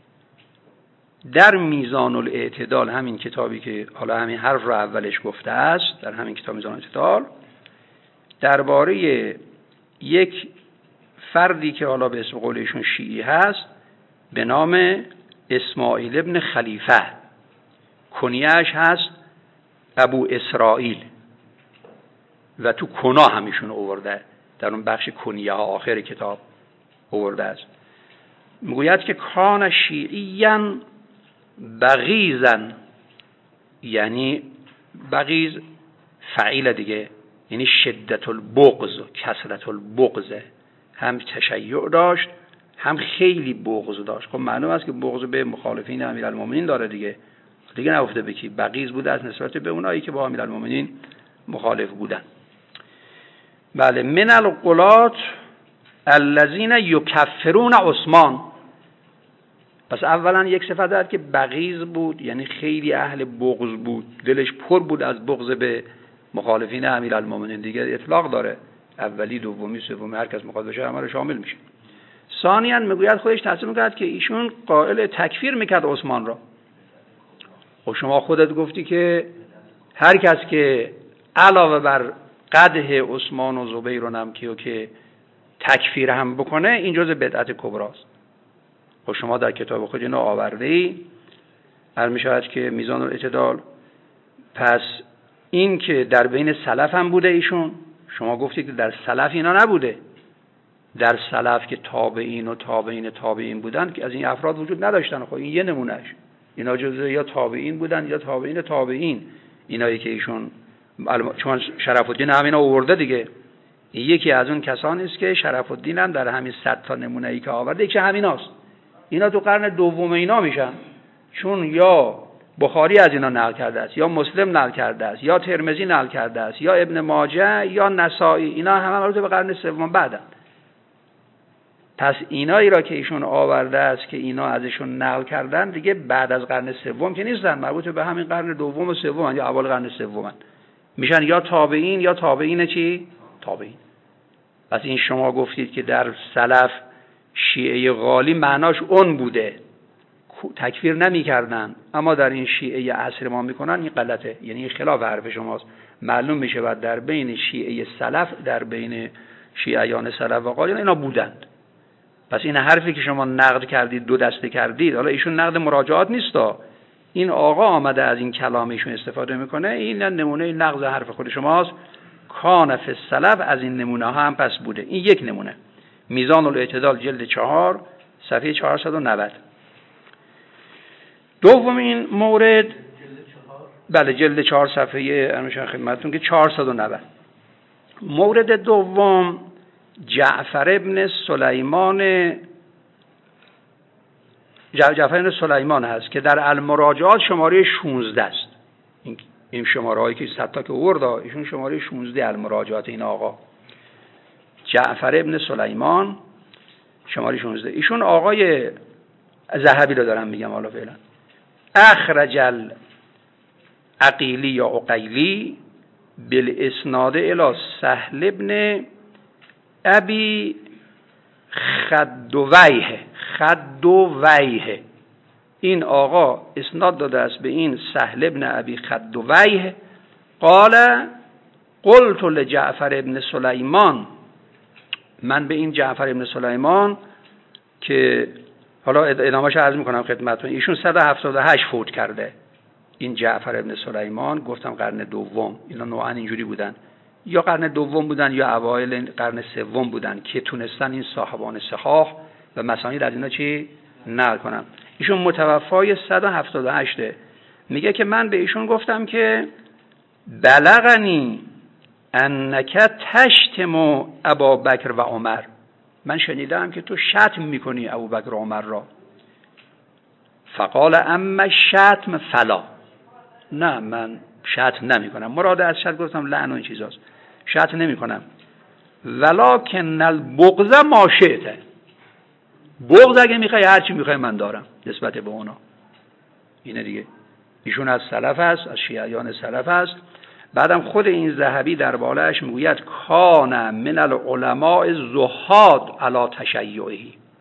در میزان الاعتدال، همین کتابی که حالا همین حرف رو اولش گفته است، در همین کتاب میزان الاعتدال درباره یک فردی که حالا به اسم قولشون شیعی هست به نام اسماعیل ابن خلیفه، کنیه‌اش هست ابو اسرائیل و تو کنا همیشون آورده در اون بخش کنیه ها آخر کتاب. آورده است. میگوید که کان شیعیاً بغیزن، یعنی بغیز فعیل دیگه، یعنی شدت البغض و کثرت البغض، هم تشیع داشت هم خیلی بغض داشت. خب معلوم است که بغض به مخالفین امیرالمومنین داره دیگه، دیگه نگفته به کی، بغیض بوده از نسبت به اونایی که با امیرالمومنین مخالف بودن. بله، من الغلات الذین یکفرون عثمان. پس اولا یک صفت دارد که بغیض بود، یعنی خیلی اهل بغض بود، دلش پر بود از بغض به مخالفین امیرالمومنین. دیگه اطلاق داره، اولی، دومی، سومی، هر کس مخالف بشه همه رو شامل میشه. ثانیاً میگوید خودش تصدیق میکرد که ایشون قائل تکفیر میکرد عثمان را. خب شما خودت گفتی که هر کس که علاوه بر قدح عثمان و زبیر و نمکی و که تکفیر هم بکنه، این جزء بدعت کبراست. خب شما در کتاب خود اینو آورده ای، هر میشود که میزان الاعتدال. پس این که در بین سلف هم بوده ایشون، شما گفتی که در سلف اینا نبوده. در سلف که تابعین و تابعین تابعین بودن که از این افراد وجود نداشتن. خب این یه نمونهش، اینا جزء یا تابعین بودن یا تابعین تابعین، اینایی که ایشون چون شرف الدین هم اینا آورده دیگه. یکی از اون کسانی است که شرف الدین هم در همین صد تا نمونه‌ای که آورده یکی همیناست. اینا تو قرن دوم اینا میشن، چون یا بخاری از اینا نقل کرده است، یا مسلم نقل کرده است، یا ترمذی نقل کرده است، یا ابن ماجه، یا نسائی. اینا همه مربوط به قرن سوم بعدن. پس اینایی را که ایشون آورده است که اینا ازشون نقل کردن دیگه بعد از قرن سوم که نیستن، مربوط به همین قرن دوم و سوم یا اول قرن سوم میشن، یا تابعین یا تابعین چی؟ تابعین. پس این شما گفتید که در سلف شیعه غالی معناش اون بوده، تکفیر نمی کردن، اما در این شیعه عصر ما میکنن، این غلطه. یعنی خلاف حرف شماست. معلوم میشه بعد در بین شیعه سلف، در بین شیعیان سلف و غالیان اینا بودند. پس این حرفی که شما نقد کردید، دو دسته کردید، حالا ایشون نقد مراجعات نیستا، این آقا آمده از این کلام ایشون استفاده میکنه، این نمونه نقض حرف خود شماست. کان فی السلف از این نمونه ها هم پس بوده. این یک نمونه. میزان الاعتدال جلد چهار صفحه چهارصد و نود. دومین مورد، بله جلد چهار صفحه انشان خدمتتون که چهارصد و نود. مورد دوم جعفر ابن سلیمان جعفر ابن سلیمان هست که در المراجعات شماره شانزده است. این این شماره هایی که صد تا که آورد ایشون شماره شانزده المراجعات این آقا جعفر ابن سلیمان شماره شانزده. ایشون آقای ذهبی رو دارم میگم حالا فعلا. اخرج العقیلی یا عقیلی بالاسناد الی سهل ابن ابی خدویه خدویه این آقا اسناد داده است به این سهل ابن ابی خدویه قال قلت لجعفر ابن سلیمان، من به این جعفر ابن سلیمان که حالا ادامه‌اش عرض میکنم خدمتتون، ایشون صد و هفتاد و هشت فوت کرده. این جعفر ابن سلیمان گفتم قرن دوم، اینا نوعا اینجوری بودن، یا قرن دوم بودن یا اوایل قرن سوم بودن که تونستن این صاحبان صحاح و مسانید از اینا چی نقل کنن. ایشون متوفای صد و هفتاد و هشت. میگه که من به ایشون گفتم که بلغنی انک تشتم ابابکر و عمر، من شنیدم که تو شتم میکنی ابوبکر و عمر را. فقال اما شتم فلا، نه من شتم نمی کنم. مراد از شتم گفتم لعن و این چیزاست، شتم نمی کنم. ولکن البغض ما شئت، بغض اگه میخوای هر چی میخوای من دارم نسبت به اونا. اینه دیگه. ایشون از سلف است، از شیعیان سلف است. بعدم خود این ذهبی در بالایش میگوید کان من العلماء الزهاد علی تشیعه،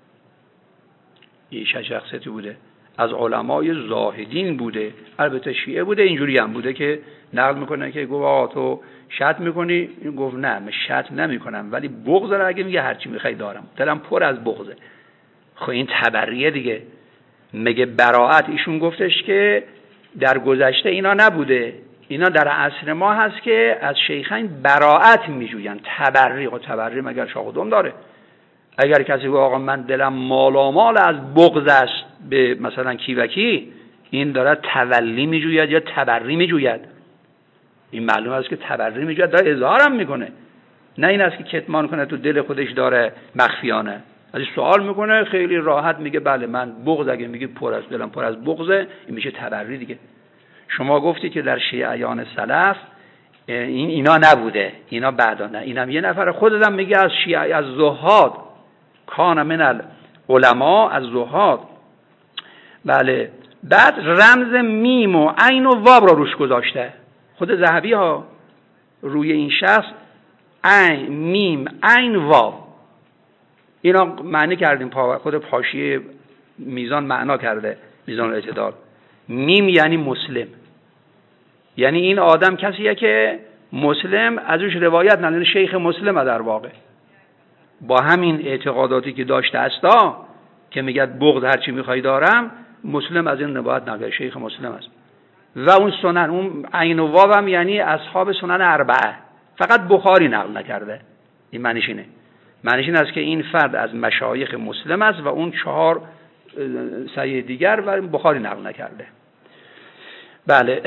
این شخصیتی بوده از علمای زاهدین بوده، البته شیعه بوده، اینجوری هم بوده که نقل میکنه که گفت آقا تو شتم میکنی، این گفت نه من شتم نمیکنم ولی بغض را اگه میگه هرچی میخوای دارم، دلم پر از بغضه. خب این تبریه دیگه. میگه براءت، ایشون گفتش که در گذشته اینا نبوده، اینا در عصر ما هست که از شیخین براءت میجوین، تبری. و تبری مگر شاخ و دم داره؟ اگر کسی گفت آقا من دلم مالامال از بغض است به مثلا کیوکی، این داره تولی میجوید یا تبری میجوید. این معلوم است که تبری میجوید، داره اظهارم میکنه، نه این است که کتمان کنه تو دل خودش داره مخفیانه. از سوال میکنه خیلی راحت میگه بله من بغض، اگه میگه پر از دلم پر از بغضه، این میشه تبری دیگه. شما گفتی که در شیعیان سلف این اینا نبوده، اینا بعدا نه، اینم یه نفر خودم میگه از شیعه از زهاد کان من العلماء، از زهاد. بله. بعد رمز میم و عین و واو را روش گذاشته خود ذهبی ها روی این شخص، عین میم عین واو، اینا معنی کردیم. خود حاشیه میزان معنا کرده، میزان اعتدال. میم یعنی مسلم، یعنی این آدم کسیه که مسلم ازش روایت نداره، شیخ مسلم در واقع با همین اعتقاداتی که داشته استا که میگه بغض هرچی میخوای دارم، مسلم از این روایت نداره، شیخ مسلم است. و اون سنن، اون عین و واو هم یعنی اصحاب سنن اربعه، فقط بخاری نقل نکرده. این معنیش اینه، معنیش این است که این فرد از مشایخ مسلم است و اون چهار سعی دیگر و بخاری نقل نکرده. بله.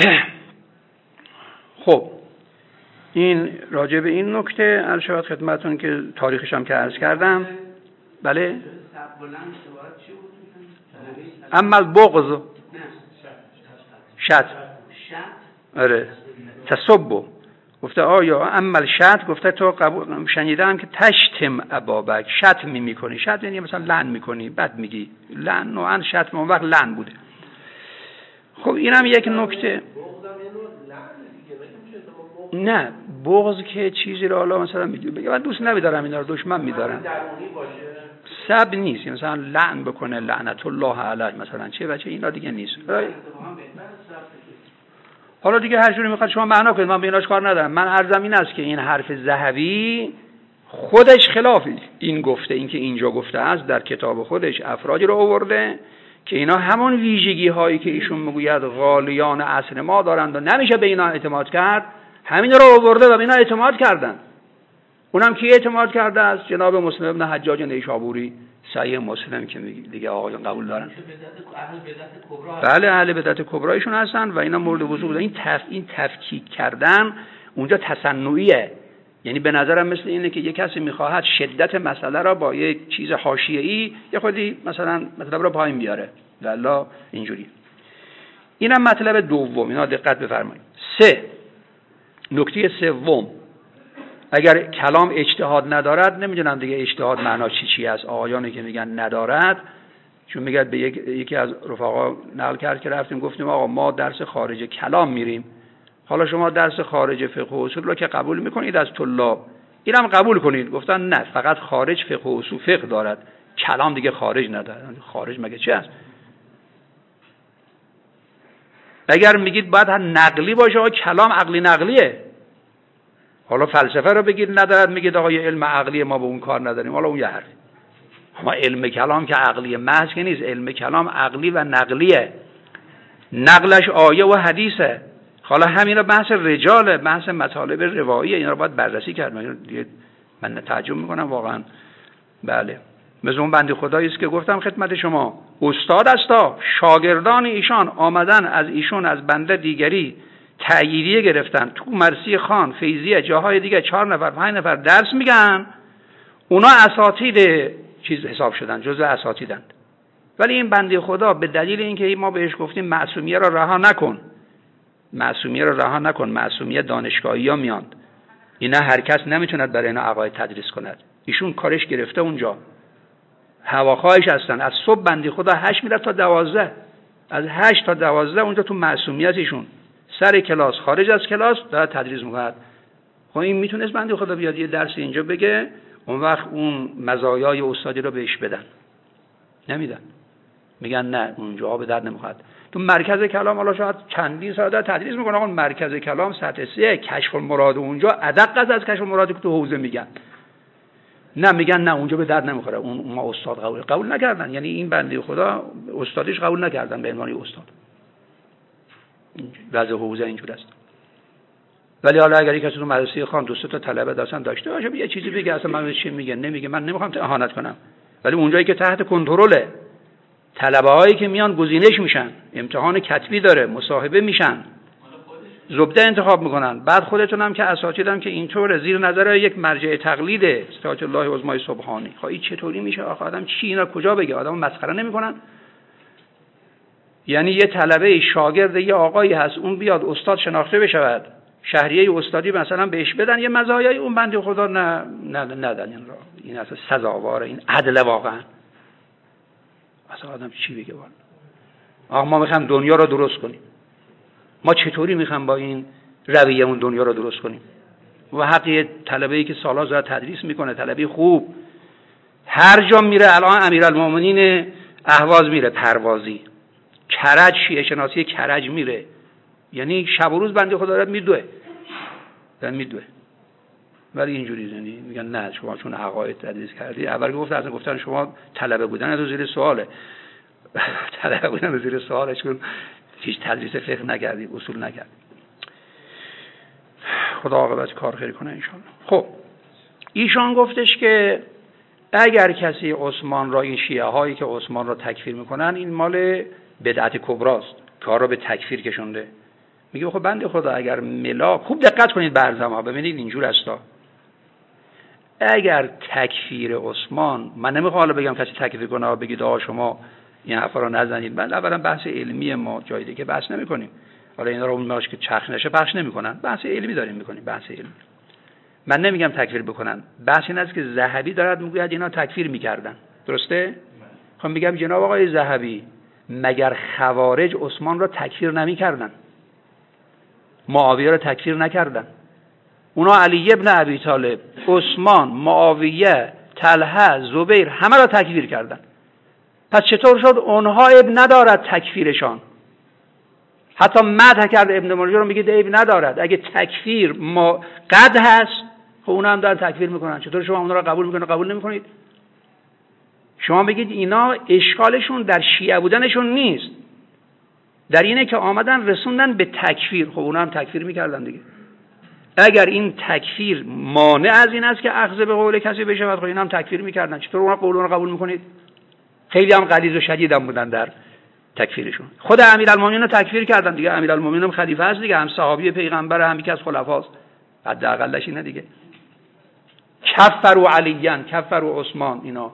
خب این راجع به این نکته عرض شود خدمتتون که تاریخش هم که عرض کردم. بله. اما البغض شت آره تسبو گفته آیا اما الشت، گفته تو قبول شنیدم که تشتم ابابک، شتم میکنی، شتم یعنی مثلا لعن میکنی، بد میگی، لعن نوعا شتم اون وقت لعن بوده. خب اینم یک نکته. نه بغض که چیزی رو حالا مثلا میگه من دوست نمیدارم اینا رو، دشمن میدارم، سب نیست، مثلا لعن بکنه لعنت الله علیه مثلا چه بچه، اینا دیگه نیست. حالا دیگه هر جوری میخواد شما معنا کنید، من به ایناش کار ندارم. من عرضم این است که این حرف ذهبی خودش خلاف این گفته، این که اینجا گفته است در کتاب خودش افرادی رو آورده که اینا همون ویژگی هایی که ایشون میگوید غالیان عصر ما دارند و نمیشه به اینا اعتماد کرد، همین رو آورده و به اینا اعتماد کردن. اونم کی اعتماد کرده است؟ جناب مسلم بن حجاج نیشابوری، صحیح مسلم که میگه دیگه آقایون قبول دارن. بله اهل بدعت کبرایشون هستن و اینا مورد وضوح بودن. این تف این تفکیک کردن اونجا تصنعیه، یعنی به نظرم مثل اینه که یک کسی میخواهد شدت مسئله را با یک چیز حاشیه‌ای یه خودی مثلا مطلب را پایین بیاره، والله اینجوری. اینم مطلب دوم، اینا دقت بفرمایید. سه، نکته سوم، اگر کلام اجتهاد ندارد، نمیدونم دیگه اجتهاد معنا چی چی است، آقایانی که میگن ندارد، چون میگه به یک یکی از رفقا نقل کرد که رفتیم گفتیم آقا ما درس خارج کلام میریم، حالا شما درس خارج فقه و اصول رو که قبول میکنید از طلاب، اینم قبول کنید. گفتن نه، فقط خارج فقه و اصول فقه دارد، کلام دیگه خارج ندارد. خارج مگه چی است؟ اگر میگید باید نقلی باشه، آقا کلام عقلی نقلیه. حالا فلسفه رو بگید ندارد، میگید آقا یه علم عقلی ما به اون کار نداریم، حالا اون یه حرفی. اما علم کلام که عقلی محض که نیست، علم کلام عقلی و نقلیه، نقلش آیه و حدیثه. حالا همینا بحث رجاله، بحث مطالب رواییه، اینا رو باید بررسی کرد. من تعجب میکنم واقعا. بله، مثل اون بنده خدایی است که گفتم خدمت شما، استاد استا، شاگردان ایشان آمدن از ایشون از بنده دیگری تأییدیه گرفتن، تو مرسی خان، فیضیه، جاهای دیگه چهار نفر پنج نفر درس میگن، اونا اساتید چیز حساب شدن، جزء اساتیدند. ولی این بنده خدا به دلیل اینکه ما بهش گفتیم معصومیه را رها نکن، معصومیه را رها نکن، معصومیه دانشگاهی ها میاند، اینا هر کس نمیتوند برای اینا عقاید تدریس کند، ایشون کارش گرفته اونجا، هواخواهش هستن. از صبح بنده خدا هشت میره تا دوازده، از هشت تا دوازده اونجا تو معصومیت ایشون، سر کلاس خارج از کلاس داره تدریس میکند. خب این میتونست بنده خدا بیاد یه درس اینجا بگه، اون وقت اون مزایای استادی رو بهش بدن، نمیدن، میگن نه اونجا به درد نمیخواد. تو مرکز کلام حالا شاید چندین ساعت تدریس میکنه، اون مرکز کلام سطح سه، کشف المراد اونجا ادق از کشف المرادی که تو حوزه میگن، نه میگن نه اونجا به درد نمیخوره، اون ما استاد قبول قبول نکردن، یعنی این بنده خدا استادیش قبول نکردن به عنوان استاد. وضع حوزه اینجور است. ولی حالا اگر کسی تو مدرسه خان دو سه تا طلبه داشتن داشته باشه یه چیزی بگه، اصلا من چی میگه نمیگه، من نمیخوام اهانت کنم، ولی اونجایی که تحت کنترله، طلبه‌هایی که میان گزینش میشن، امتحان کتبی داره، مصاحبه میشن، زبده انتخاب میکنن، بعد خودتون هم که اساتیدم که اینطور زیر نظر یک مرجع تقلیده استاد الله عظمای سبحانی. خب این چطوری میشه آخه؟ آدم چی اینا کجا بگه؟ آدمو مسخره نمیکنن؟ یعنی یه طلبه شاگرد یه آقایی هست، اون بیاد استاد شناخته بشود، شهریه استادی مثلا بهش بدن، یه مزایای اون بنده خدا نه نه ندن این را. این اصلا سزاواره، این عدل واقعا. اصلا آدم چی بگه والا؟ آقا ما میخوایم دنیا رو درست کنیم، ما چطوری میخوایم با این رویه اون دنیا رو درست کنیم؟ و حقیه طلبه‌ای که سال‌ها زیاد تدریس میکنه، طلبه خوب، هر جا میره، الان امیرالمومنین اهواز میره پروازی، کرج شیعه شناسی کرج میره، یعنی شب و روز بنده خدا داره میدوه داره میدوه ولی اینجوری زنی میگن نه شما چون عقاید تدریس کردی. اول گفت اصلا گفتن شما طلبه بودن از زیر سواله طلبه بودن از زیر سواله، چون هیچ تدریس فقه نکردی، اصول نکردی. خدا عاقبت کار خیر کنه انشاءالله. خب ایشان گفتش که اگر کسی عثمان را، این شیعه هایی که عثمان را تکفیر میکنن، این مال بدعت کبراست، کار را به تکفیر کشونده. میگه خب بنده خدا اگر ملاک، خوب دقت کنید برزما ببینید اینجور استا، اگر تکفیر عثمان، من نمیخوام حالا بگم کسی تکفیر کنه و بگید آقا شما این حرفا رو نزنید، من اولا بحث علمی ما جای دیگه بحث نمیکنیم، حالا اینا رو اون که چرخ نشه پخش نمیکنن، بحث علمی داریم میکنیم، بحث علمی. من نمیگم تکفیر بکنن، بحث این است که ذهبی دارد میگوید اینا تکفیر میکردن، درسته؟ خب میگم جناب آقای ذهبی، مگر خوارج عثمان را تکفیر نمیکردن؟ معاویه را تکفیر نکردن؟ اونا علی ابن ابی طالب، عثمان، معاویه، طلحه، زبیر همه را تکفیر کردن. پس چطور شد اونها عیب ندارد تکفیرشان؟ حتی مدح کرد ابن مرجع رو، میگه عیب ندارد، اگه تکفیر ما قد هست خب اونا هم دارن تکفیر میکنن، چطور شما اونا رو قبول میکنید قبول نمیکنید؟ شما بگید اینا اشکالشون در شیعه بودنشون نیست، در اینه که آمدن رسوندن به تکفیر، خب اونا هم تکفیر میکردن دیگه. اگر این تکفیر مانع از این است که اخذ به قول کسی بشه، خب اینا هم تکفیر میکردن، چطور اونا قول رو قبول میکنید؟ خیلی هم غلیظ و شدید هم بودن در تکفیرشون. خود امیرالمومنین رو تکفیر کردن دیگه، امیرالمومنین هم خلیفه است دیگه، هم صحابی پیغمبر، هم یکی از خلفاست، حداقلش اینه دیگه. کفروا علیان، کفروا عثمان. اینا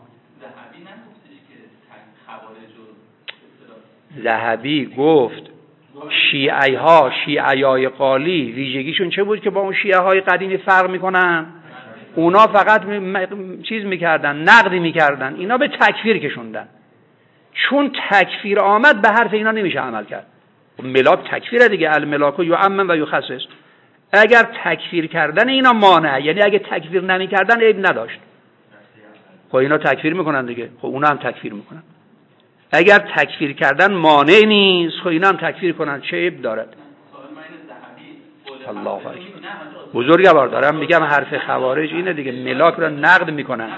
ذهبی گفت شیعه ها، شیعه قالی ویژگیشون چه بود که با اون شیعه های قدیمی فرق میکنن؟ اونا فقط م... چیز میکردن، نقدی میکردن، اینا به تکفیر کشوندن. چون تکفیر آمد به حرف اینا نمیشه عمل کرد. ملاک تکفیره دیگه، الملاک یعمم و یخصص. اگر تکفیر کردن اینا مانع، یعنی اگه تکفیر نمیکردن عیب نداشت، خب اینا تکفیر میکنن دیگه، خب اونا هم تکفیر میکنن. اگر تکفیر کردن مانع نیست، خب اینا هم تکفیر کنن، چه عیب دارد؟ الله اکبر. بزرگوار دارم میگم حرف خوارج اینه دیگه، ملاک رو نقد میکنن.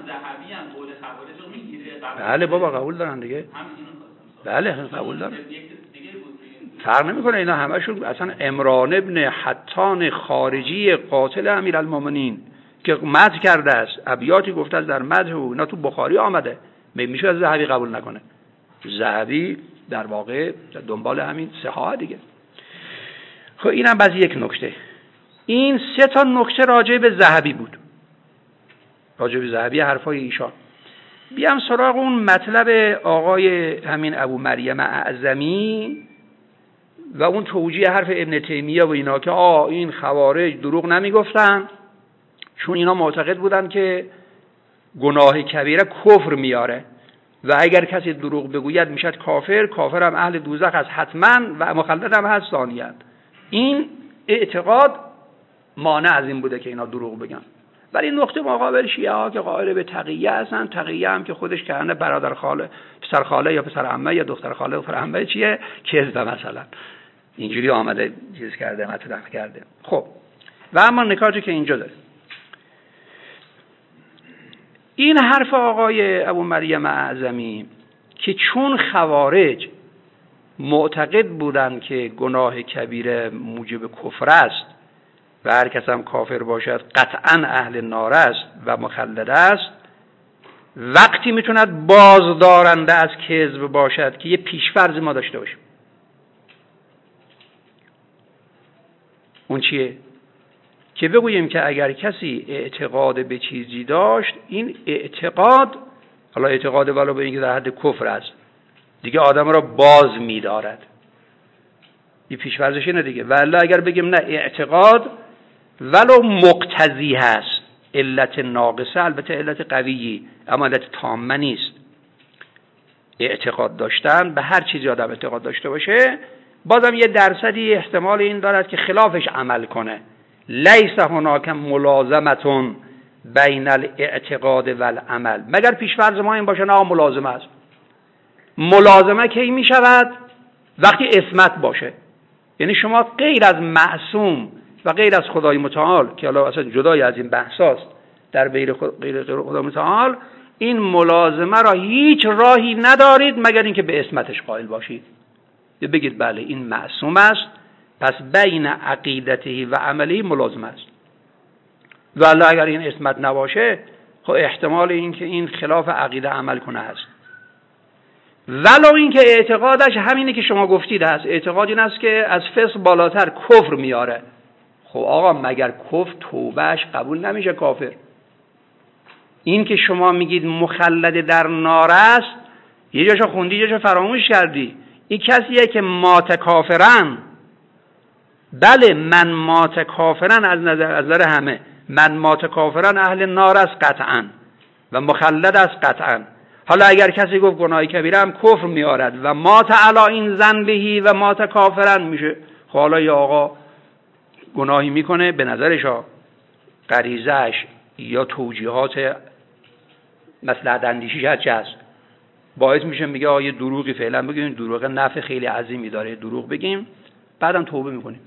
بله بابا قبول دارن دیگه، بله قبول دارن، فرق نمیکنه. اینا همشون اصلا عمران ابن حطان خارجی قاتل امیرالمومنین که مدح کرده است، ابیاتی گفته است در مدح او، اینا تو بخاری آمده، میشه از ذهبی قبول نکنه؟ ذهبی در واقع دنبال همین صحاح دیگه. خب اینم بعضی یک نکته. این سه تا نکته راجع به ذهبی بود، راجع به ذهبی حرفای ایشان. بیام سراغ اون مطلب آقای همین ابو مریم اعظمی و اون توجیه حرف ابن تیمیه و اینا که آ این خوارج دروغ نمیگفتن، چون اینا معتقد بودن که گناه کبیره کفر میاره و اگر کسی دروغ بگوید میشد کافر، کافر هم اهل دوزخ است حتما و مخلد هم هست ثانیاً. این اعتقاد مانع از این بوده که اینا دروغ بگن. ولی نقطه مقابل شیعه ها که قائل به تقیه هستن، تقیه هم که خودش کنه برادر خاله، پسر خاله یا پسر عمه یا دختر خاله و پسر عمه چیه؟ کذب مثلا. اینجوری آمده چیز کرده، مطرح کرده. خب و اما نکاتی که اینجا داره، این حرف آقای ابو مریم اعظمی که چون خوارج معتقد بودند که گناه کبیره موجب کفر است و هر کس هم کافر باشد قطعا اهل نار است و مخلد است، وقتی میتوند بازدارنده از کذب باشد که یه پیشفرض ما داشته باشیم. اون چیه؟ که بگوییم که اگر کسی اعتقاد به چیزی داشت، این اعتقاد، حالا اعتقاد ولو به اینکه در حد کفر است، دیگه آدم را باز می‌دارد. این پیش‌فرضش اینه دیگه. ولی اگر بگیم نه، اعتقاد ولو مقتضی هست، علت ناقصه، البته علت قویی اما علت تامه نیست. اعتقاد داشتن به هر چیزی آدم اعتقاد داشته باشه، بازم یه درصدی احتمال این دارد که خلافش عمل کنه. لیس هناک ملازمتون بین الاعتقاد و العمل، مگر پیش‌فرض ما این باشه نه ملازمه است. ملازمه کی می شود؟ وقتی عصمت باشه. یعنی شما غیر از معصوم و غیر از خدای متعال، که حالا اصلا جدای از این بحثاست، در غیر خدای متعال این ملازمه را هیچ راهی ندارید مگر اینکه به عصمتش قائل باشید. بگید بله این معصوم است، پس بین عقیدته و عملی ملازمه است. ولی اگر این عصمت نباشه، خب احتمال این که این خلاف عقیده عمل کنه هست. ولو این که اعتقادش همینه که شما گفتید هست، اعتقاد این است که از فسق بالاتر کفر میاره. خب آقا مگر کفر توبهش قبول نمیشه کافر؟ این که شما میگید مخلد در نار است، یه جاشو خوندی یه جاشو فراموش کردی. این کسیه که مات کافرن. بله من مات کافرن از نظر از نظر همه، من مات کافرن اهل نار است قطعا و مخلد است قطعا. حالا اگر کسی گفت گناه کبیره هم کفر میارد و مات علی این ذنبهی و مات کافرن میشه، خب حالا یا آقا گناهی میکنه، به نظرش غریزه‌اش یا توجیهات مصلحت اندیشیش هر چه هست باعث میشه میگه آقا یه دروغی فعلا بگیم، دروغ نفع خیلی عظیمی داره، دروغ بگیم، بعدم توبه میکنیم.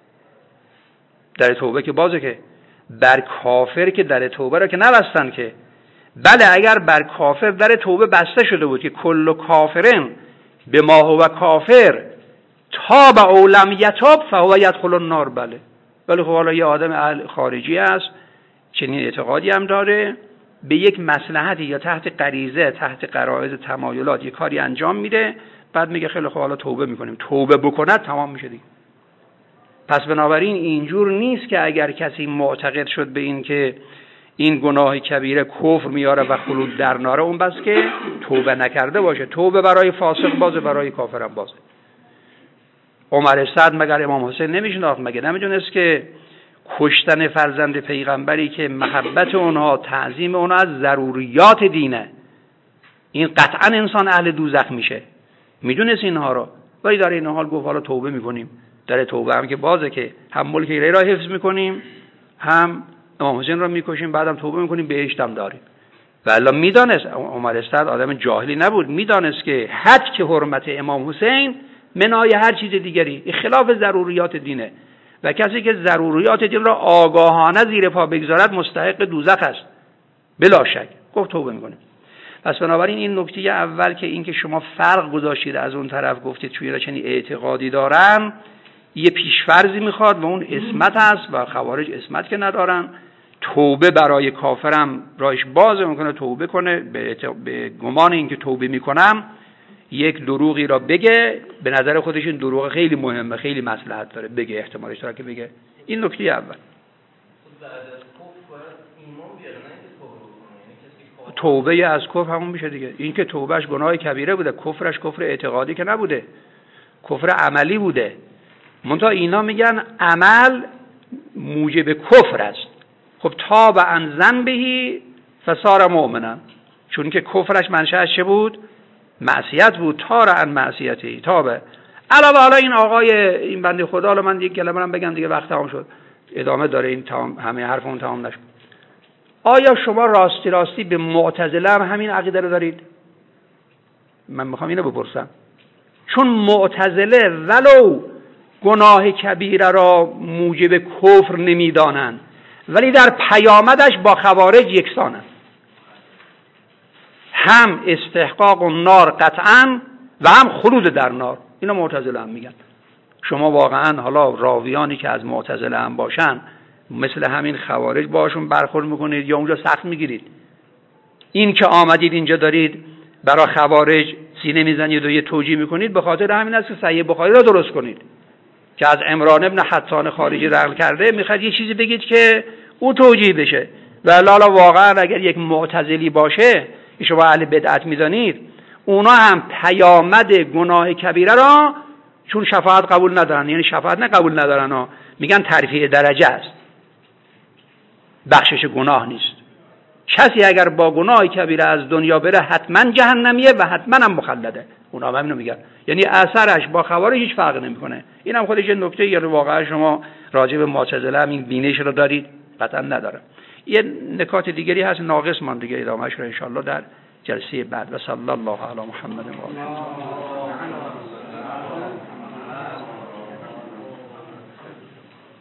در توبه که بازه، که بر کافر که در توبه را که نبستن که. بله اگر بر کافر در توبه بسته شده بود که کل کافرن به ما هو کافر تاب او لم یتاب فهو یدخل النار، بله. ولی خب حالا یه آدم اهل خارجی است، چنین اعتقادی هم داره، به یک مصلحتی یا تحت غریزه، تحت غرایز تمایلات یه کاری انجام میده، بعد میگه خیلی خب حالا توبه میکنیم. توبه بکند تمام میشه دیگه. پس بنابراین اینجور نیست که اگر کسی معتقد شد به این که این گناه کبیره کفر میاره و خلود در ناره، اون بس که توبه نکرده باشه. توبه برای فاسق بازه، برای کافرم بازه. عمر سعد مگر امام حسین نمیشناخت؟ مگه نمیدونست که کشتن فرزند پیغمبری که محبت اونها، تعظیم اونها از ضروریات دینه، این قطعا انسان اهل دوزخ میشه؟ میدونست اینها رو، ولی در این حال گفت حالا توبه میکنیم. در توبه هم که بازه که هم ملک ایران را حفظ میکنیم، هم امام حسین را میکشیم، بعدم توبه میکنیم، بهشت هم داریم. و الله میدانست، عمر سعد آدم جاهلی نبود، میدانست که حد که حرمت امام حسین منای هر چیز دیگری، این خلاف ضروریات دینه و کسی که ضروریات دین را آگاهانه زیر پا بگذارد مستحق دوزخ است بلا شک. گفت توبه میکنیم. پس بنابراین این نکته اول که این که شما فرق گذاشتید از اون طرف گفتید توی را چنین اعتقادی دارن، یه پیشفرضی میخواد و اون عصمت است و خوارج عصمت که ندارن. توبه برای کافرم راهش باز میکنه، توبه کنه، به, به گمان اینکه توبه میکنم یک دروغی را بگه، به نظر خودش این دروغ خیلی مهمه، خیلی مصلحت داره، بگه، احتمالش داره که بگه. این نکته اول. توبه از کفر همون میشه دیگه. این که توبهش گناه کبیره بوده، کفرش کفر اعتقادی که نبوده، کفر عملی بوده. منتها اینا میگن عمل موجب کفر است. خب تاب عن ذنبه فصار مؤمنا، چون که کفرش منشأش چه بود؟ معصیت بود. تار عن معصیتی تابه. علاوه حالا این آقای این بنده خدا، حالا من یک کلمه هم بگم دیگه وقت تمام شد، ادامه داره این تمام، همه حرفمون تمام نشد. آیا شما راستی راستی به معتزله هم همین عقیده رو دارید؟ من میخوام اینو بپرسم، چون معتزله ولو گناه کبیره را موجب کفر نمیدانند ولی در پیامدش با خوارج یکسانند، هم استحقاق النار قطعا و هم خلود در نار. اینا معتزله هم میگن. شما واقعا حالا راویانی که از معتزله هم باشن مثل همین خوارج باشون برخورد میکنید یا اونجا سخت میگیرید. این که آمدید اینجا دارید برای خوارج سینه میزنید و یه توجیه میکنید، به خاطر همین است که صحیح بخاری را درست کنید که از عمران ابن حطان خارجی نقل کرده، میخواد یه چیزی بگید که او توجیه بشه. و لالا واقعا اگر یک معتزلی باشه، شما اهل بدعت میدانید، اونا هم پیامد گناه کبیره را چون شفاعت قبول ندارن، یعنی شفاعت نه قبول ندارن ها، میگن ترفیع درجه است، بخشش گناه نیست. کسی اگر با گناه کبیره از دنیا بره حتما جهنمیه و حتما هم مخلده. اونا هم اینو میگن، یعنی اثرش با خوارج هیچ فرق نمیکنه. این هم خودش نکته یا واقعا شما راجع به معتزله هم این بینش رو دارید، قطعا نداره. یه نکات دیگری هست ناقص من دیگه ادامهش رو ان شاء الله در جلسه بعد. و صلی الله علی محمد و آله.